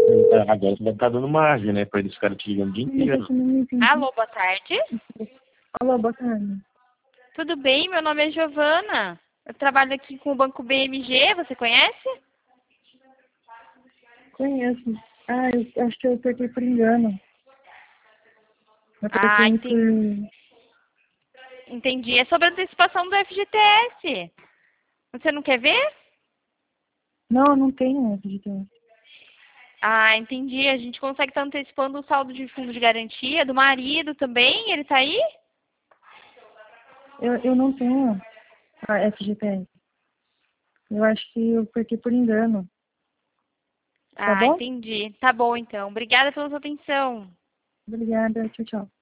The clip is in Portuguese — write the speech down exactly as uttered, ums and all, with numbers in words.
Ah, agora você deve estar dando margem, né? Para eles ficarem te ligando o dia inteiro. Alô, boa tarde. Alô, boa tarde. Tudo bem? Meu nome é Giovana. Eu trabalho aqui com o Banco B M G, você conhece? Conheço. Ah, eu acho que eu apertei por engano. Eu Ah, apertei entendi. por... Entendi. É sobre a antecipação do F G T S. Você não quer ver? Não, eu não tenho F G T S. Ah, entendi. A gente consegue estar antecipando o saldo de fundo de garantia do marido também. Ele tá aí? Eu, eu não tenho a F G T S. Eu acho que eu apertei por engano. Tá Ah, bom? entendi. Tá bom, então. Obrigada pela sua atenção. Obrigada. Tchau, tchau.